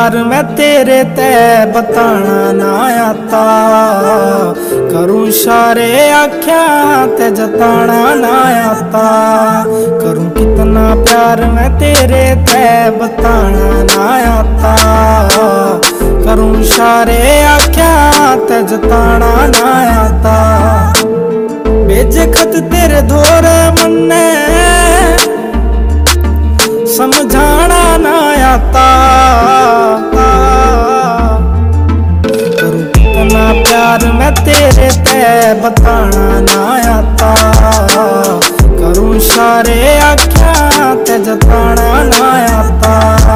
प्यार मैं तेरे ते बताना ना आता, करूं इशारे आख्या ते जताना ना आता। करूं कितना प्यार मैं तेरे ते बताना ना आता, करूं इशारे आख्या ते जताना ना आता। भेजे खत तेरे धोरे मन्ने समझाना ना आता, करूं कितना प्यार मैं तेरे ते बताना ना आता, करूं इशारे आख्या ते जताना ना आता।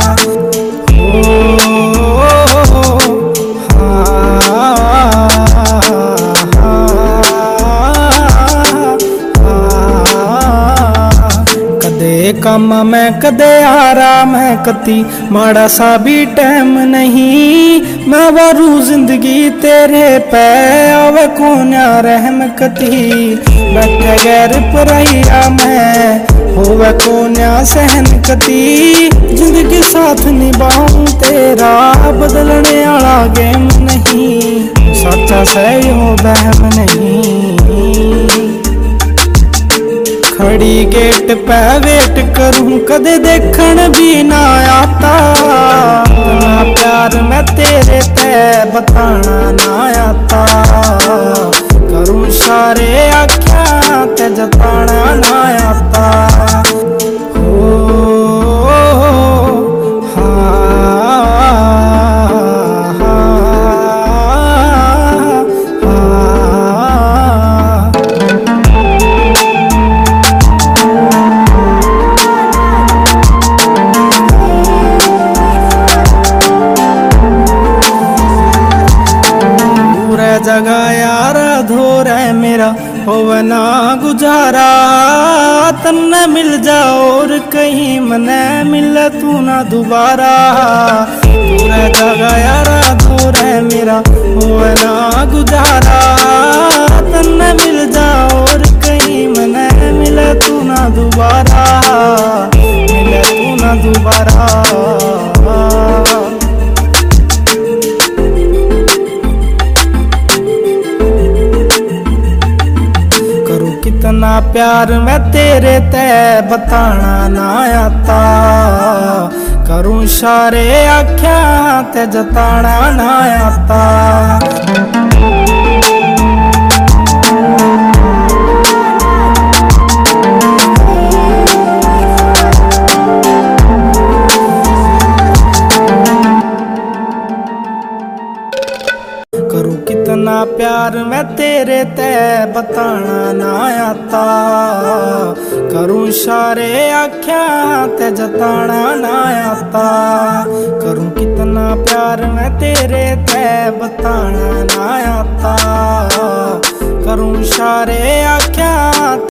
कम मैं कदे आराम है कती, माड़ा सा भी टाइम नहीं। मैं वारू जिंदगी तेरे पे आवे कोन्या रहम कती। बैठे गैर पराइया मैं होवे कोन्या सहन कती। जिंदगी साथ निभाऊं तेरा बदलने वाला गेम नहीं, सच्चा सही हो बहम नहीं। खड़ी गेट पे वेट करूं कदे देखण भी ना आता, इतना प्यार मैं तेरे ते बताना ना आता। करूं इशारे आख्या ते जताना ना आता। जगह यार धोर है मेरा होवे ना गुजारा, तन्ने मिल जा और कहीं मने मिले तू ना दोबारा। पूरे जगह यार धोर है मेरा होवे ना गुजारा, तन्ने मिल जा और कहीं मने मिले तू ना दोबारा, मिले तू ना दोबारा। कितना प्यार मैं तेरे ते बताना ना आता, करूं इशारे आख्या ते जताना ना आता। करूं कितना प्यार मैं तेरे ते बताना ना आता, करूं इशारे आख्या ते जताना ना आता। करूं कितना प्यार मैं तेरे ते बताना ना आता, करूं इशारे आख्या